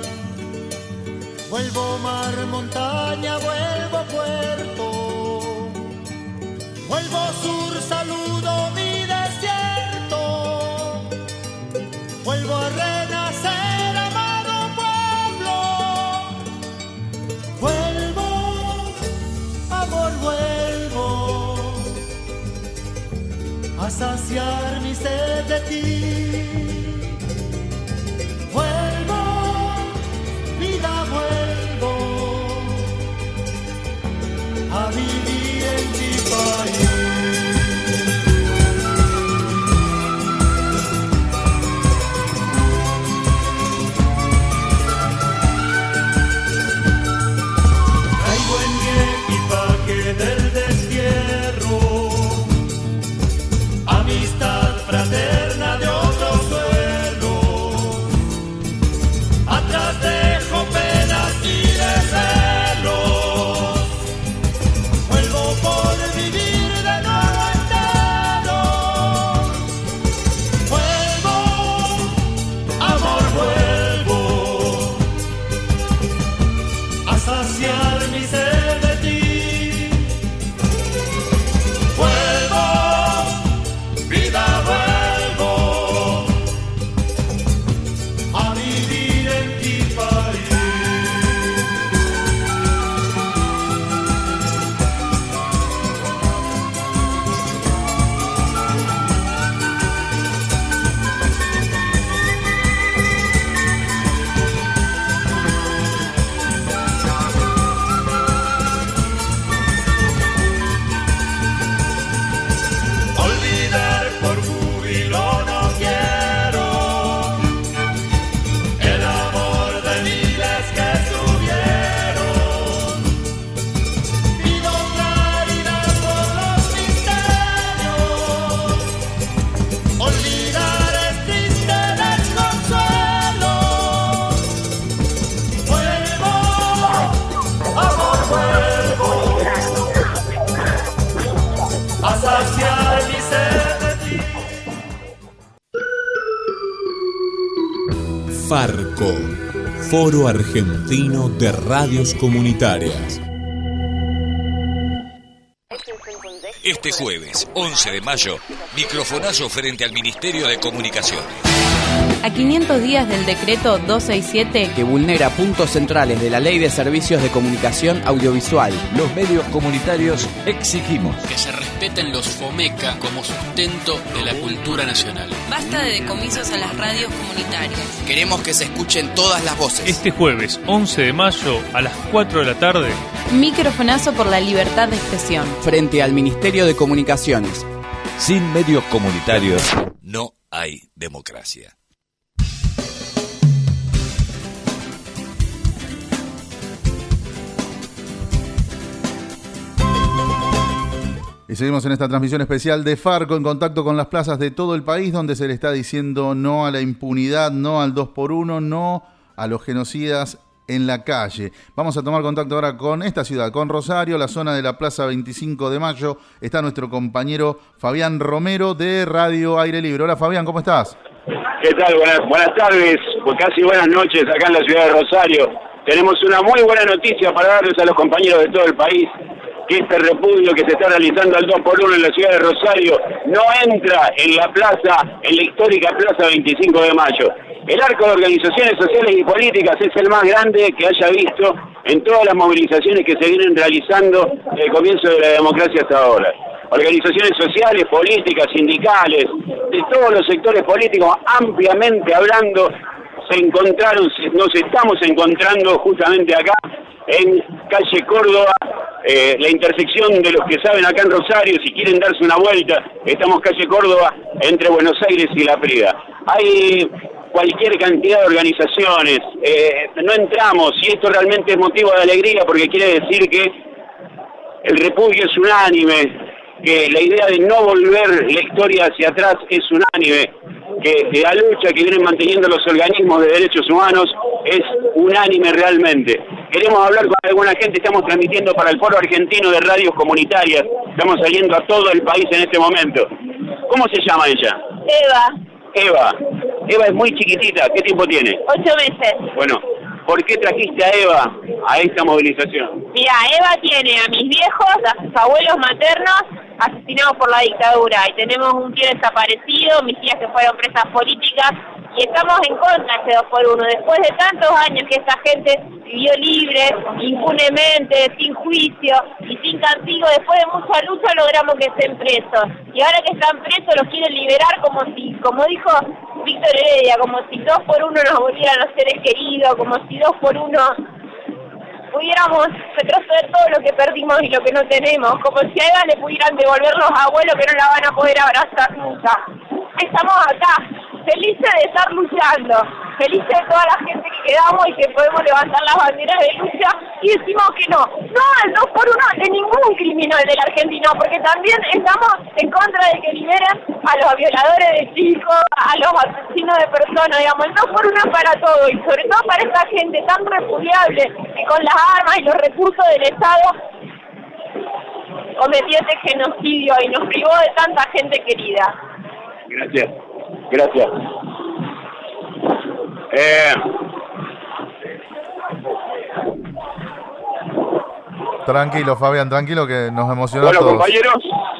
I: vuelvo mar, montaña, vuelvo puerto, vuelvo sur, saludo mi desierto, vuelvo a renacer, amado pueblo, vuelvo, amor, vuelvo a saciar mi sed de ti. Vuelvo, vida, vuelvo a vivir en mi país. Traigo en mi equipaje del destierro amistad fraterna de otro suelo. Atrás dejo penas y desvelos. Vuelvo por vivir de nuevo entero. Vuelvo, amor, vuelvo a saciar mi sed de ti. Vuelvo, vida, vuelvo a vivir en ti país. Olvidar por júbilo no quiero el amor de miles que estuvieron. Pido claridad por los misterios. Olvidar es triste desconsuelo. Vuelvo, amor, vuelvo a saciar mi sed de ti.
J: Farco, Foro Argentino de Radios Comunitarias.
K: Este jueves, 11 de mayo, microfonazo frente al Ministerio de Comunicaciones.
L: A 500 días del decreto 267
M: que vulnera puntos centrales de la Ley de Servicios de Comunicación Audiovisual.
N: Los medios comunitarios exigimos
O: que se respeten los FOMECA como sustento de la cultura nacional.
L: Basta de decomisos a las radios comunitarias.
M: Queremos que se escuchen todas las voces.
P: Este jueves 11 de mayo a las 4 de la tarde.
L: Microfonazo por la libertad de expresión.
M: Frente al Ministerio de Comunicaciones.
N: sin medios comunitarios.
K: No hay democracia.
A: Y seguimos en esta transmisión especial de Farco, en contacto con las plazas de todo el país, donde se le está diciendo no a la impunidad, no al 2x1, no a los genocidas en la calle. Vamos a tomar contacto ahora con esta ciudad, con Rosario, la zona de la Plaza 25 de Mayo. Está nuestro compañero Fabián Romero de Radio Aire Libre. Hola Fabián, ¿cómo estás?
B: ¿Qué tal? Buenas tardes, pues casi buenas noches acá en la ciudad de Rosario. Tenemos una muy buena noticia para darles a los compañeros de todo el país, que este repudio que se está realizando al 2x1 en la ciudad de Rosario no entra en la plaza, en la histórica Plaza 25 de Mayo. El arco de organizaciones sociales y políticas es el más grande que haya visto en todas las movilizaciones que se vienen realizando desde el comienzo de la democracia hasta ahora. Organizaciones sociales, políticas, sindicales, de todos los sectores políticos, ampliamente hablando, nos estamos encontrando justamente acá en calle Córdoba, la intersección de los que saben acá en Rosario, si quieren darse una vuelta, estamos calle Córdoba entre Buenos Aires y La Prida. Hay cualquier cantidad de organizaciones, no entramos, y esto realmente es motivo de alegría porque quiere decir que el repudio es unánime, que la idea de no volver la historia hacia atrás es unánime, que la lucha que vienen manteniendo los organismos de derechos humanos es unánime realmente. Queremos hablar con alguna gente, estamos transmitiendo para el Foro Argentino de Radios Comunitarias, estamos saliendo a todo el país en este momento. ¿Cómo se llama ella? Eva es muy chiquitita, ¿qué tiempo tiene?
D: 8 meses.
B: Bueno, ¿por qué trajiste a Eva a esta movilización?
D: Mira, Eva tiene a mis viejos, a sus abuelos maternos, asesinados por la dictadura, y tenemos un tío desaparecido, mis tías que fueron presas políticas, y estamos en contra de ese 2x1. Después de tantos años que esta gente vivió libre, impunemente, sin juicio y sin castigo, después de mucha lucha logramos que estén presos. Y ahora que están presos los quieren liberar como dijo Víctor Heredia, como si 2x1 nos volvieran los seres queridos, como si 2x1 pudiéramos retroceder todo lo que perdimos y lo que no tenemos, como si a Eva le pudieran devolver los abuelos que no la van a poder abrazar nunca. Estamos acá, felices de estar luchando, felices de toda la gente que quedamos y que podemos levantar las banderas de lucha y decimos que no al 2x1 de ningún criminal del argentino, porque también estamos en contra de que liberen a los violadores de chicos, a los asesinos de personas, digamos, el 2x1 es para todo y sobre todo para esta gente tan repudiable que con las armas y los recursos del Estado cometió este genocidio y nos privó de tanta gente querida.
B: Gracias.
A: Tranquilo, Fabián, tranquilo, que nos emocionó
B: bueno,
A: todos.
B: Compañeros,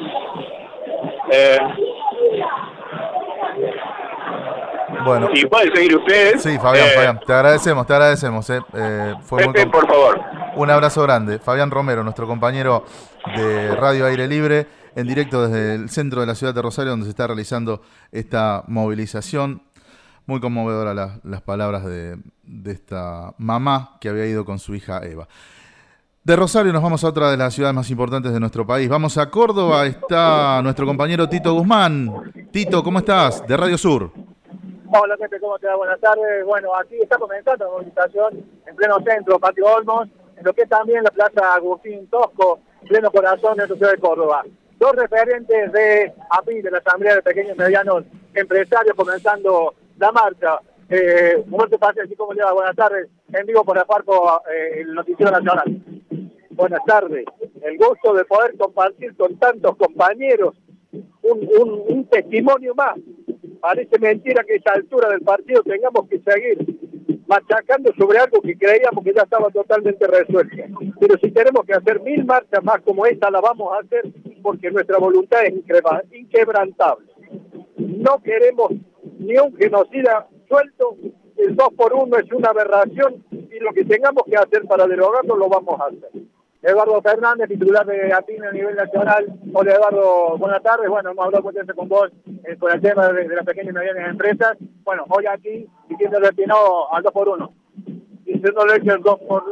A: bueno.
B: ¿Y pueden seguir ustedes?
A: Sí, Fabián, te agradecemos. Fue
B: Pepe, por favor.
A: Un abrazo grande. Fabián Romero, nuestro compañero de Radio Aire Libre, en directo desde el centro de la ciudad de Rosario, donde se está realizando esta movilización. Muy conmovedora las palabras de esta mamá que había ido con su hija Eva. De Rosario nos vamos a otra de las ciudades más importantes de nuestro país. Vamos a Córdoba, está nuestro compañero Tito Guzmán. Tito, ¿cómo estás? De Radio Sur.
V: Hola, Pepe, ¿cómo te va? Buenas tardes. Bueno, aquí está comenzando la movilización en pleno centro, Patio Olmos, en lo que es también la Plaza Agustín Tosco, en pleno corazón de la ciudad de Córdoba. Dos referentes de API, de la Asamblea de Pequeños y Medianos Empresarios, comenzando la marcha. Humberto Pase, así como le va, buenas tardes, en vivo por Farco, el Noticiero Nacional. Buenas tardes, el gusto de poder compartir con tantos compañeros un testimonio más. Parece mentira que a esa altura del partido tengamos que seguir machacando sobre algo que creíamos que ya estaba totalmente resuelto. Pero si tenemos que hacer 1000 marchas más como esta, la vamos a hacer porque nuestra voluntad es inquebrantable. No queremos ni un genocida suelto, el 2x1 es una aberración y lo que tengamos que hacer para derogarlo lo vamos a hacer. Eduardo Fernández, titular de APIN a nivel nacional. Hola Eduardo, buenas tardes. Bueno, hemos hablado mucho con vos por el tema de las pequeñas y medianas empresas. Bueno, hoy aquí diciéndole que no al 2x1. Diciéndole que al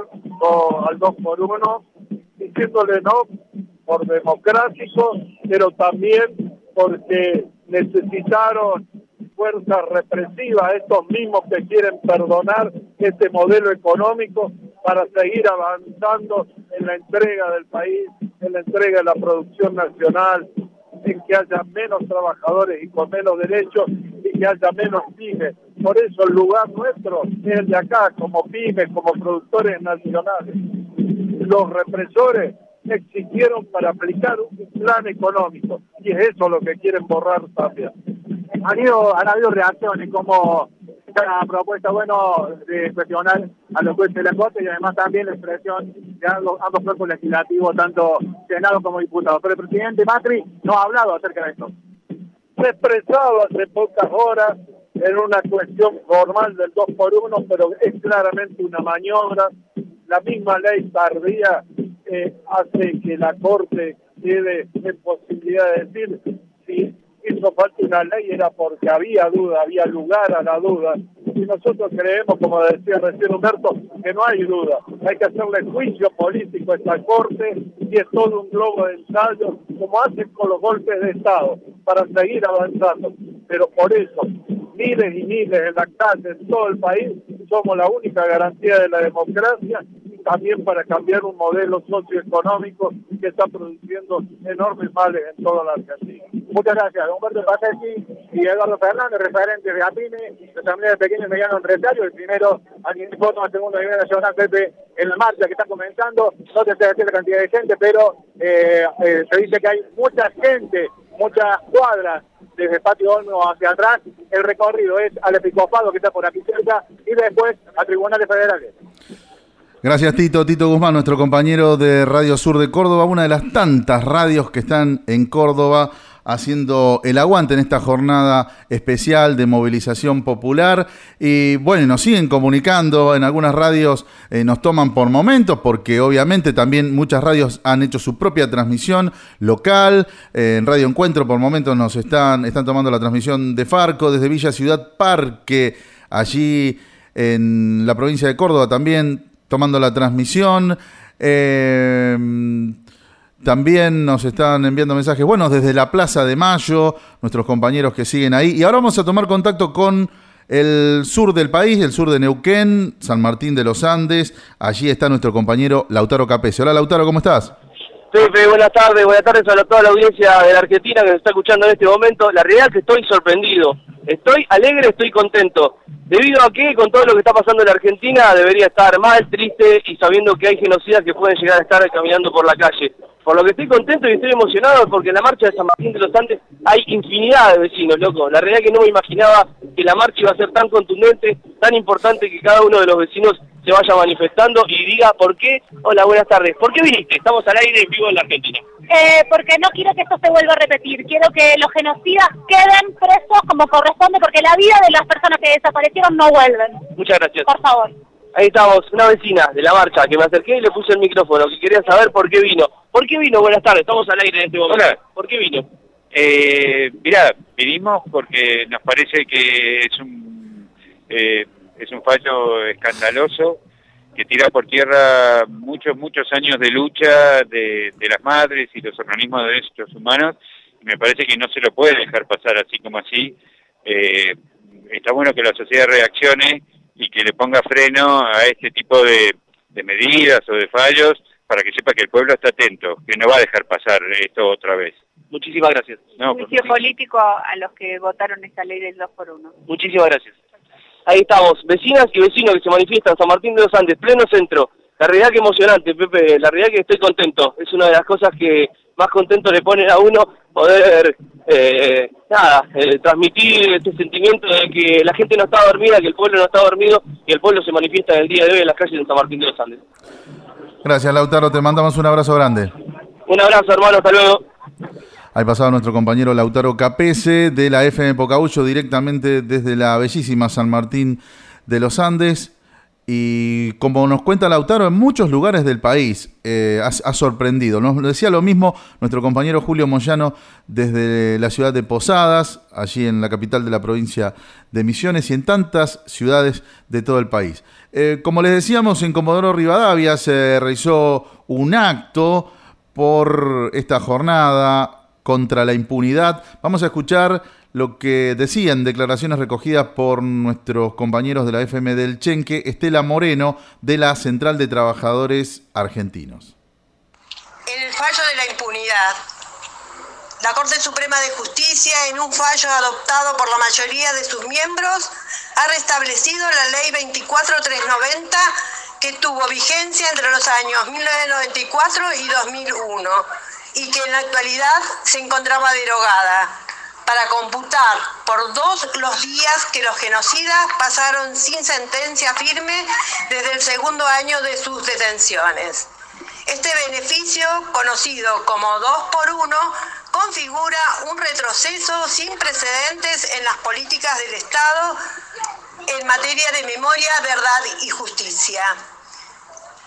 V: 2x1, diciéndole no por democrático, pero también porque necesitaron fuerzas represivas, estos mismos que quieren perdonar este modelo económico para seguir avanzando en la entrega del país, en la entrega de la producción nacional, en que haya menos trabajadores y con menos derechos y que haya menos pymes. Por eso el lugar nuestro es el de acá, como pymes, como productores nacionales. Los represores existieron para aplicar un plan económico y es eso lo que quieren borrar también. Han habido reacciones como esta propuesta, de cuestionar a los jueces de la Corte y además también la expresión de ambos cuerpos legislativos, tanto Senado como diputados. Pero el presidente Macri no ha hablado acerca de esto. Se ha expresado hace pocas horas en una cuestión formal del 2x1, pero es claramente una maniobra. La misma ley tardía hace que la Corte quede en posibilidad de decir si hizo falta una ley era porque había duda, había lugar a la duda. Y nosotros creemos, como decía recién Humberto, que no hay duda. Hay que hacerle juicio político a esta Corte y es todo un globo de ensayo, como hacen con los golpes de Estado, para seguir avanzando. Pero por eso, miles y miles en la calle, en todo el país, somos la única garantía de la democracia y también para cambiar un modelo socioeconómico que está produciendo enormes males en toda la Argentina. Muchas gracias. Humberto Pasecchi y Eduardo Fernández, referentes de APIME, de Asamblea de Pequeños y Medianos Empresarios, el primero aquí en foto, el segundo a nivel nacional, Pepe, en la marcha que está comenzando. No te sé decir la cantidad de gente, pero se dice que hay mucha gente, muchas cuadras desde Patio Olmos hacia atrás. El recorrido es al Episcopado, que está por aquí cerca, y después a tribunales federales.
A: Gracias, Tito. Tito Guzmán, nuestro compañero de Radio Sur de Córdoba, una de las tantas radios que están en Córdoba haciendo el aguante en esta jornada especial de movilización popular. Y bueno, nos siguen comunicando, en algunas radios nos toman por momentos, porque obviamente también muchas radios han hecho su propia transmisión local. En Radio Encuentro por momentos nos están tomando la transmisión de Farco desde Villa Ciudad Parque, allí en la provincia de Córdoba también tomando la transmisión. También nos están enviando mensajes, bueno, desde la Plaza de Mayo, nuestros compañeros que siguen ahí. Y ahora vamos a tomar contacto con el sur del país, el sur de Neuquén, San Martín de los Andes. Allí está nuestro compañero Lautaro Capese. Hola, Lautaro, ¿cómo estás?
E: Pepe, buenas tardes a toda la audiencia de la Argentina que nos está escuchando en este momento. La realidad es que estoy sorprendido, estoy alegre, estoy contento. Debido a que con todo lo que está pasando en la Argentina debería estar mal, triste y sabiendo que hay genocidas que pueden llegar a estar caminando por la calle. Por lo que estoy contento y estoy emocionado porque en la marcha de San Martín de los Andes hay infinidad de vecinos, loco. La realidad es que no me imaginaba que la marcha iba a ser tan contundente, tan importante, que cada uno de los vecinos se vaya manifestando y diga por qué. Hola, buenas tardes. ¿Por qué viniste? Estamos al aire en vivo en la Argentina.
D: Porque no quiero que esto se vuelva a repetir. Quiero que los genocidas queden presos como corresponde, porque la vida de las personas que desaparecieron no vuelven.
E: Muchas gracias.
D: Por favor.
E: Ahí estamos, una vecina de la marcha que me acerqué y le puse el micrófono, que quería saber por qué vino. ¿Por qué vino? Buenas tardes, estamos al aire en este momento.
F: Hola.
E: ¿Por qué vino?
F: Mirá, vinimos porque nos parece que es un fallo escandaloso que tira por tierra muchos años de lucha de las madres y los organismos de derechos humanos. Me parece que no se lo puede dejar pasar así como así. Está bueno que la sociedad reaccione y que le ponga freno a este tipo de medidas o de fallos para que sepa que el pueblo está atento, que no va a dejar pasar esto otra vez.
E: Muchísimas gracias.
F: No,
D: juicio político a los que votaron esta ley del 2x1.
E: Muchísimas gracias. Ahí estamos, vecinas y vecinos que se manifiestan en San Martín de los Andes, pleno centro. La realidad que emocionante, Pepe, la realidad que estoy contento. Es una de las cosas que más contento le ponen a uno poder transmitir este sentimiento de que la gente no está dormida, que el pueblo no está dormido y el pueblo se manifiesta en el día de hoy en las calles de San Martín de los Andes.
A: Gracias, Lautaro, te mandamos un abrazo grande.
E: Un abrazo, hermano, hasta luego.
A: Ahí pasaba nuestro compañero Lautaro Capese de la FM Pocahuyo, directamente desde la bellísima San Martín de los Andes. Y como nos cuenta Lautaro, en muchos lugares del país ha sorprendido. Nos decía lo mismo nuestro compañero Julio Moyano desde la ciudad de Posadas, allí en la capital de la provincia de Misiones, y en tantas ciudades de todo el país. Como les decíamos, en Comodoro Rivadavia se realizó un acto por esta jornada contra la impunidad. Vamos a escuchar lo que decían declaraciones recogidas por nuestros compañeros de la FM del Chenque, Estela Moreno, de la Central de Trabajadores Argentinos.
W: El fallo de la impunidad. La Corte Suprema de Justicia, en un fallo adoptado por la mayoría de sus miembros, ha restablecido la Ley 24390, que tuvo vigencia entre los años 1994 y 2001, y que en la actualidad se encontraba derogada, para computar por 2 los días que los genocidas pasaron sin sentencia firme desde el segundo año de sus detenciones. Este beneficio, conocido como 2x1, configura un retroceso sin precedentes en las políticas del Estado en materia de memoria, verdad y justicia.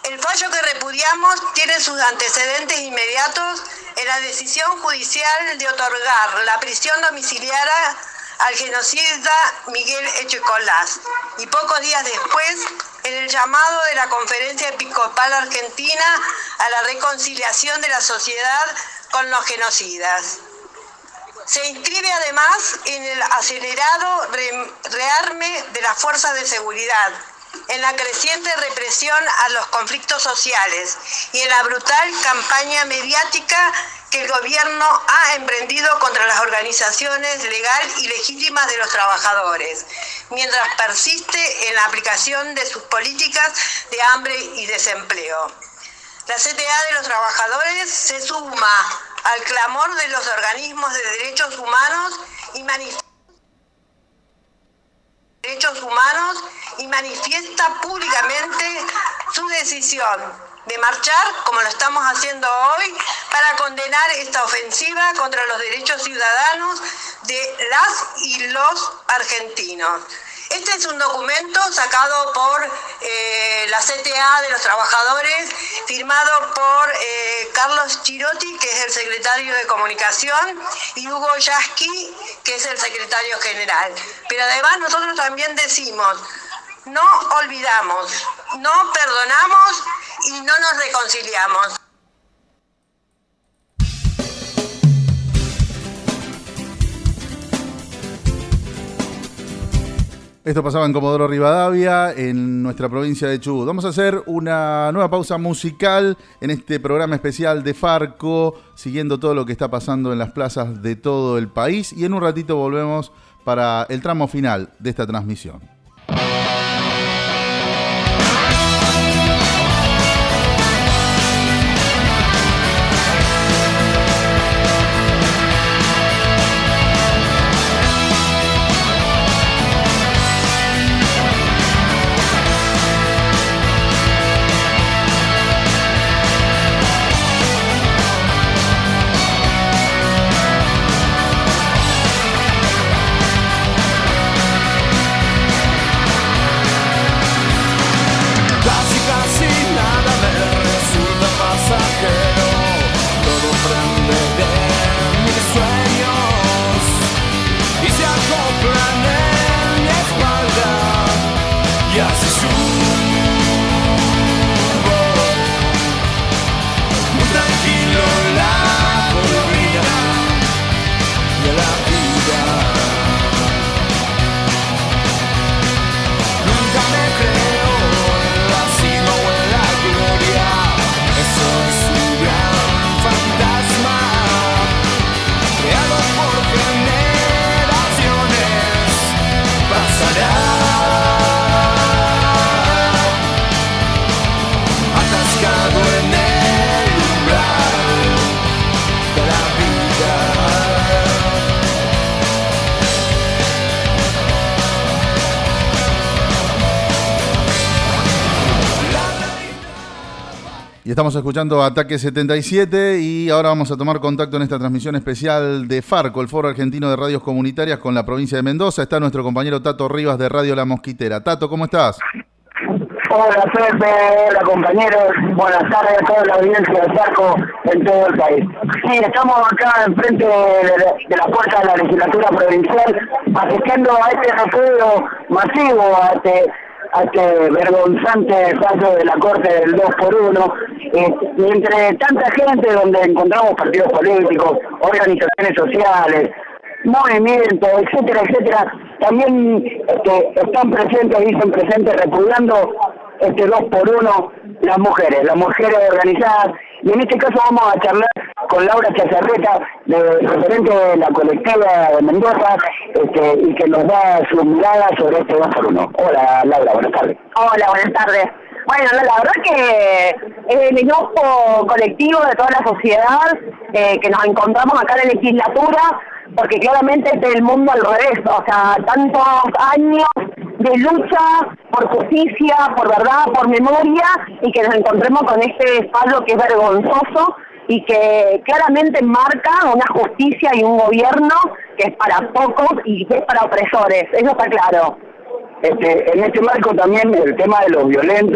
W: El fallo que repudiamos tiene sus antecedentes inmediatos en la decisión judicial de otorgar la prisión domiciliaria al genocida Miguel Echecolás y pocos días después en el llamado de la Conferencia Episcopal Argentina a la reconciliación de la sociedad con los genocidas. Se inscribe además en el acelerado rearme de las fuerzas de seguridad, en la creciente represión a los conflictos sociales y en la brutal campaña mediática que el gobierno ha emprendido contra las organizaciones legal y legítimas de los trabajadores, mientras persiste en la aplicación de sus políticas de hambre y desempleo. La CTA de los trabajadores se suma al clamor de los organismos de derechos humanos y manifiesta públicamente su decisión de marchar, como lo estamos haciendo hoy, para condenar esta ofensiva contra los derechos ciudadanos de las y los argentinos. Este es un documento sacado por la CTA de los trabajadores, firmado por Carlos Chirotti, que es el secretario de Comunicación, y Hugo Yasky, que es el secretario general. Pero además nosotros también decimos, no olvidamos, no perdonamos y no nos reconciliamos.
A: Esto pasaba en Comodoro Rivadavia, en nuestra provincia de Chubut. Vamos a hacer una nueva pausa musical en este programa especial de Farco, siguiendo todo lo que está pasando en las plazas de todo el país. Y en un ratito volvemos para el tramo final de esta transmisión. Y estamos escuchando Ataque 77 y ahora vamos a tomar contacto en esta transmisión especial de Farco, el Foro Argentino de Radios Comunitarias con la provincia de Mendoza. Está nuestro compañero Tato Rivas de Radio La Mosquitera. Tato, ¿cómo estás?
U: Hola Pepe, hola compañeros, buenas tardes a toda la audiencia de Farco en todo el país. Sí, estamos acá enfrente de la puerta de la legislatura provincial asistiendo a este repudio masivo, a este vergonzante fallo de la Corte del 2x1, y entre tanta gente donde encontramos partidos políticos, organizaciones sociales, movimientos, etcétera, etcétera, también están presentes, dicen presentes, repudiando este 2x1 las mujeres organizadas, y en este caso vamos a charlar con Laura Chazarreta, referente de la colectiva de Mendoza, y que nos da su mirada sobre este 2x1. Hola Laura, buenas tardes.
G: Hola, buenas tardes. Bueno, la verdad que es el enojo colectivo de toda la sociedad que nos encontramos acá en la legislatura, porque claramente es el mundo al revés, o sea, tantos años de lucha por justicia, por verdad, por memoria, y que nos encontremos con este fallo que es vergonzoso y que claramente marca una justicia y un gobierno que es para pocos y que es para opresores, eso está claro.
U: En este marco también el tema de los violentos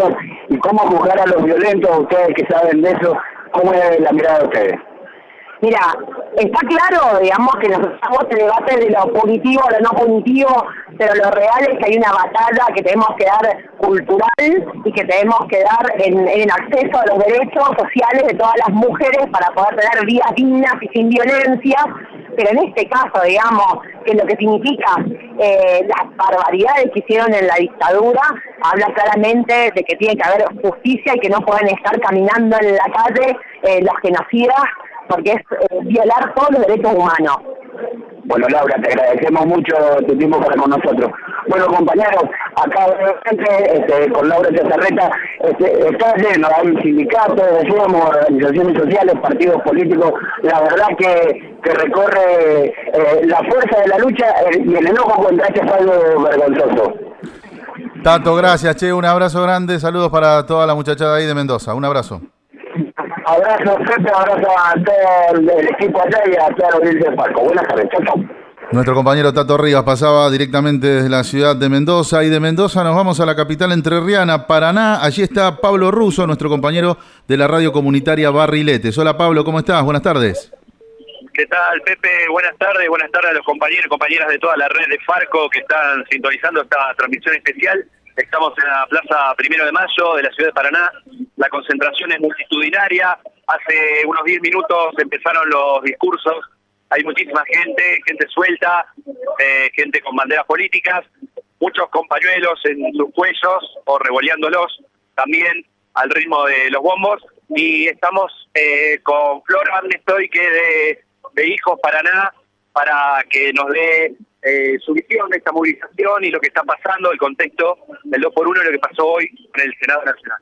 U: y cómo juzgar a los violentos, ustedes que saben de eso, ¿cómo es la mirada de ustedes?
G: Mira, está claro, digamos, que nosotros estamos en debate de lo punitivo, lo no punitivo, pero lo real es que hay una batalla que tenemos que dar cultural y que tenemos que dar en acceso a los derechos sociales de todas las mujeres para poder tener vidas dignas y sin violencia. Pero en este caso, digamos, que lo que significa las barbaridades que hicieron en la dictadura, habla claramente de que tiene que haber justicia y que no pueden estar caminando en la calle los genocidas, porque es violar todos los derechos humanos.
U: Bueno, Laura, te agradecemos mucho tu tiempo para con nosotros. Bueno, compañeros, acá con Laura Chazarreta está lleno, hay sindicatos, decíamos, organizaciones sociales, partidos políticos, la verdad que recorre la fuerza de la lucha y el enojo contra este fallo vergonzoso.
A: Tato, gracias, che, un abrazo grande, saludos para toda la muchachada ahí de Mendoza, un abrazo.
U: Abrazo, Pepe, abrazo a todo el equipo allá y a toda la audiencia de Farco. Buenas tardes, chao.
A: Nuestro compañero Tato Rivas pasaba directamente desde la ciudad de Mendoza, y de Mendoza nos vamos a la capital entrerriana, Paraná. Allí está Pablo Russo, nuestro compañero de la radio comunitaria Barriletes. Hola Pablo, ¿cómo estás? Buenas tardes.
H: ¿Qué tal, Pepe? Buenas tardes a los compañeros y compañeras de toda la red de Farco que están sintonizando esta transmisión especial. Estamos en la Plaza 1 de Mayo de la ciudad de Paraná. La concentración es multitudinaria. Hace unos 10 minutos empezaron los discursos. Hay muchísima gente suelta, gente con banderas políticas, muchos con pañuelos en sus cuellos o revoleándolos también al ritmo de los bombos. Y estamos con Flor Van Nistelrooy, que de Hijos Paraná, para que nos dé su visión de esta movilización y lo que está pasando, el contexto del 2x1 y lo que pasó hoy en el Senado Nacional.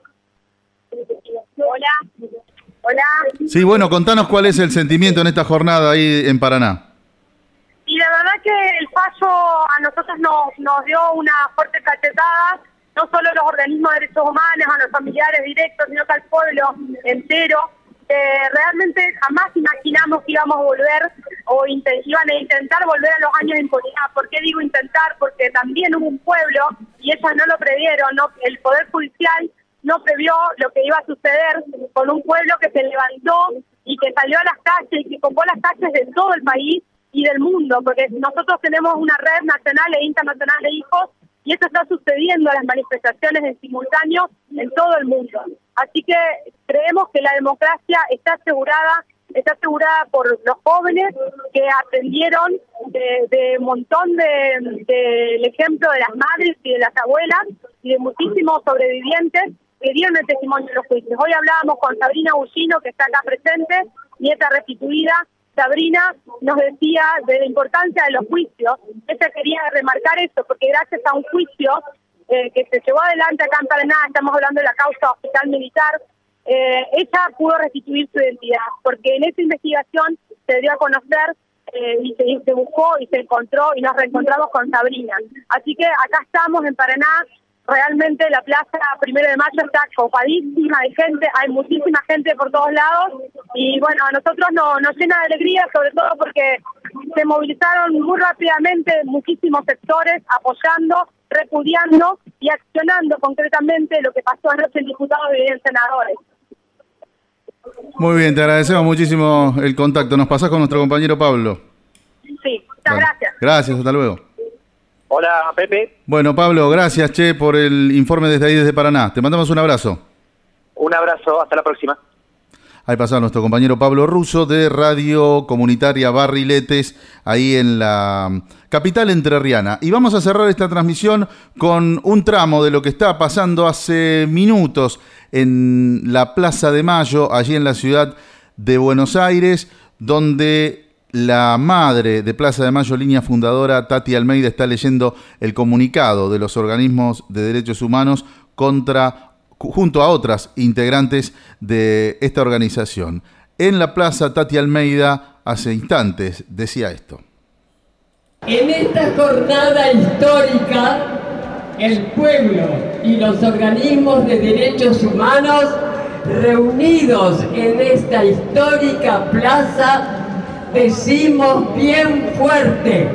Q: Hola.
A: Sí, bueno, contanos cuál es el sentimiento en esta jornada ahí en Paraná.
Q: Y la verdad que el fallo a nosotros nos dio una fuerte cachetada, no solo a los organismos de derechos humanos, a los familiares directos, sino que al pueblo entero. Realmente jamás imaginamos que íbamos a volver o iban a intentar volver a los años de impunidad. ¿Por qué digo intentar? Porque también hubo un pueblo, y ellos no lo previeron, ¿no? El Poder Judicial no previó lo que iba a suceder con un pueblo que se levantó y que salió a las calles y que ocupó las calles de todo el país y del mundo, porque nosotros tenemos una red nacional e internacional de hijos, y esto está sucediendo, las manifestaciones en simultáneo en todo el mundo. Así que creemos que la democracia está asegurada por los jóvenes que aprendieron de un montón del ejemplo de las madres y de las abuelas y de muchísimos sobrevivientes que dieron el testimonio en los juicios. Hoy hablábamos con Sabrina Bullino, que está acá presente, nieta restituida. Sabrina nos decía de la importancia de los juicios. Ella quería remarcar eso, porque gracias a un juicio que se llevó adelante acá en Paraná, estamos hablando de la causa hospital militar, ella pudo restituir su identidad, porque en esa investigación se dio a conocer y se buscó y se encontró y nos reencontramos con Sabrina. Así que acá estamos en Paraná. Realmente la plaza 1 de Mayo está copadísima de gente, hay muchísima gente por todos lados y bueno, a nosotros nos llena de alegría, sobre todo porque se movilizaron muy rápidamente muchísimos sectores apoyando, repudiando y accionando concretamente lo que pasó anoche en diputados y en senadores.
A: Muy bien, te agradecemos muchísimo el contacto. Nos pasás con nuestro compañero Pablo.
Q: Sí, muchas gracias.
A: Gracias, hasta luego.
H: Hola, Pepe.
A: Bueno, Pablo, gracias, che, por el informe desde ahí, desde Paraná. Te mandamos un abrazo.
H: Un abrazo, hasta la próxima.
A: Ahí pasaba nuestro compañero Pablo Russo de Radio Comunitaria Barriletes, ahí en la capital entrerriana. Y vamos a cerrar esta transmisión con un tramo de lo que está pasando hace minutos en la Plaza de Mayo, allí en la ciudad de Buenos Aires, donde la madre de Plaza de Mayo, línea fundadora, Tati Almeida, está leyendo el comunicado de los organismos de derechos humanos junto a otras integrantes de esta organización. En la plaza, Tati Almeida hace instantes decía esto.
S: En esta jornada histórica, el pueblo y los organismos de derechos humanos reunidos en esta histórica plaza decimos bien fuerte: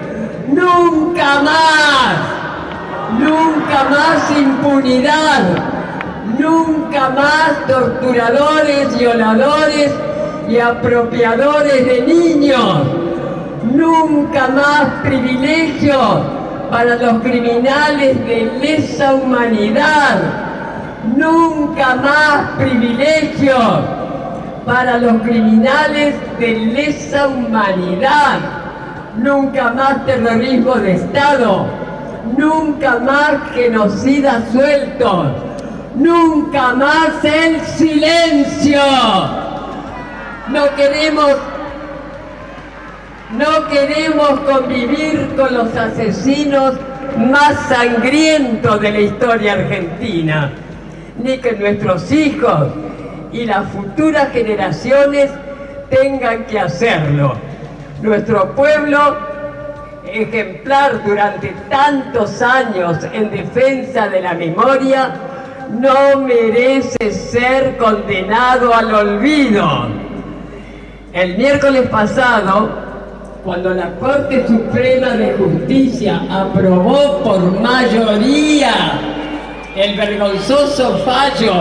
S: nunca más impunidad, Nunca más torturadores, violadores y apropiadores de niños. Nunca más privilegios para los criminales de lesa humanidad. Nunca más privilegios para los criminales de lesa humanidad. Nunca más terrorismo de Estado. Nunca más genocidas sueltos. Nunca más el silencio. No queremos convivir con los asesinos más sangrientos de la historia argentina, ni que nuestros hijos y las futuras generaciones tengan que hacerlo. Nuestro pueblo, ejemplar durante tantos años en defensa de la memoria, no merece ser condenado al olvido. El miércoles pasado, cuando la Corte Suprema de Justicia aprobó por mayoría el vergonzoso fallo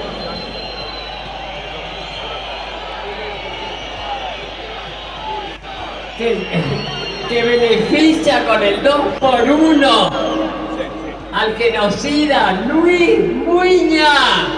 S: que beneficia con el 2x1 al genocida Luis Muiña,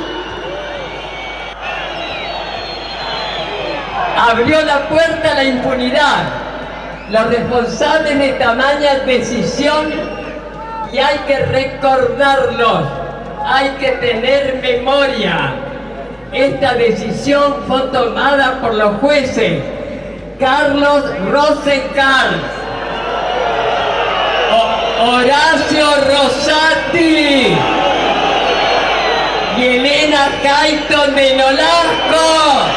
S: abrió la puerta a la impunidad. Los responsables de tamaña decisión, y hay que recordarlos, hay que tener memoria. Esta decisión fue tomada por los jueces Carlos Rosenthal, Horacio Rosati y Elena Cayton de Nolasco.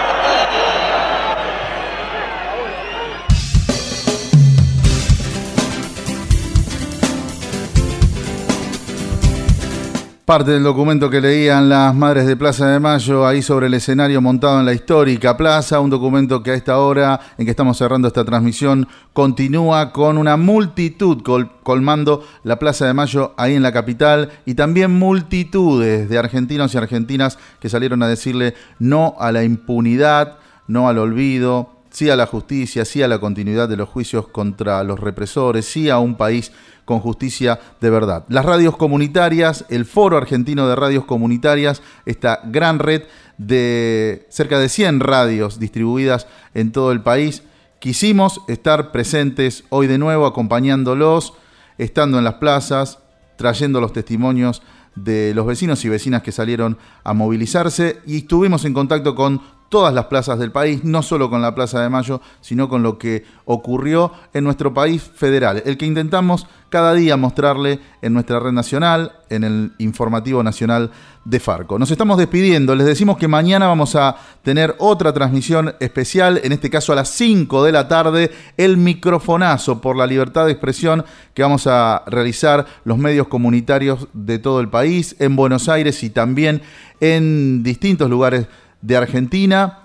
A: Parte del documento que leían las madres de Plaza de Mayo ahí sobre el escenario montado en la histórica plaza, un documento que a esta hora en que estamos cerrando esta transmisión continúa con una multitud colmando la Plaza de Mayo ahí en la capital, y también multitudes de argentinos y argentinas que salieron a decirle no a la impunidad, no al olvido, sí a la justicia, sí a la continuidad de los juicios contra los represores, sí a un país con justicia de verdad. Las radios comunitarias, el Foro Argentino de Radios Comunitarias, esta gran red de cerca de 100 radios distribuidas en todo el país, quisimos estar presentes hoy de nuevo, acompañándolos, estando en las plazas, trayendo los testimonios de los vecinos y vecinas que salieron a movilizarse, y estuvimos en contacto con todas las plazas del país, no solo con la Plaza de Mayo, sino con lo que ocurrió en nuestro país federal, el que intentamos cada día mostrarle en nuestra red nacional, en el informativo nacional de Farco. Nos estamos despidiendo, les decimos que mañana vamos a tener otra transmisión especial, en este caso a las 5 de la tarde, el microfonazo por la libertad de expresión que vamos a realizar los medios comunitarios de todo el país, en Buenos Aires y también en distintos lugares de Argentina.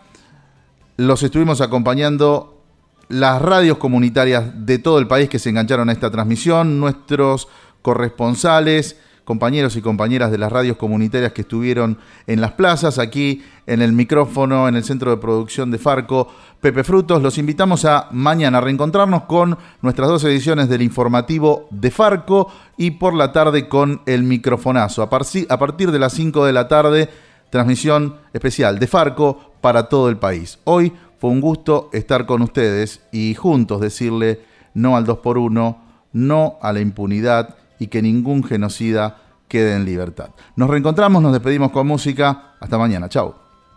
A: Los estuvimos acompañando las radios comunitarias de todo el país que se engancharon a esta transmisión, nuestros corresponsales, compañeros y compañeras de las radios comunitarias que estuvieron en las plazas, aquí en el micrófono, en el centro de producción de Farco, Pepe Frutos. Los invitamos a mañana a reencontrarnos con nuestras 2 ediciones del informativo de Farco y por la tarde con el microfonazo. A partir de las 5 de la tarde, transmisión especial de Farco para todo el país. Hoy fue un gusto estar con ustedes y juntos decirle no al 2x1, no a la impunidad y que ningún genocida quede en libertad. Nos reencontramos, nos despedimos con música. Hasta mañana. Chau.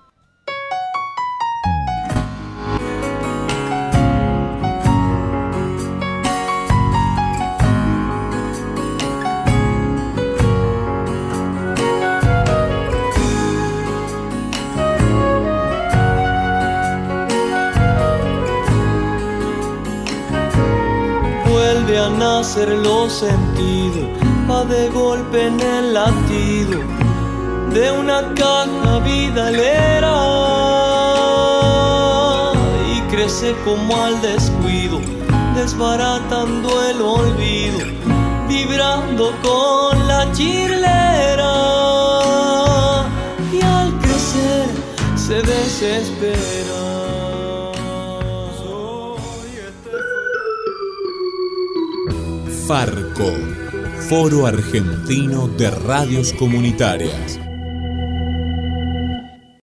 C: Nacer los sentidos, va de golpe en el latido de una caja vidalera y crece como al descuido, desbaratando el olvido, vibrando con la chirlera. se desespera.
J: Farco, Foro Argentino de Radios Comunitarias.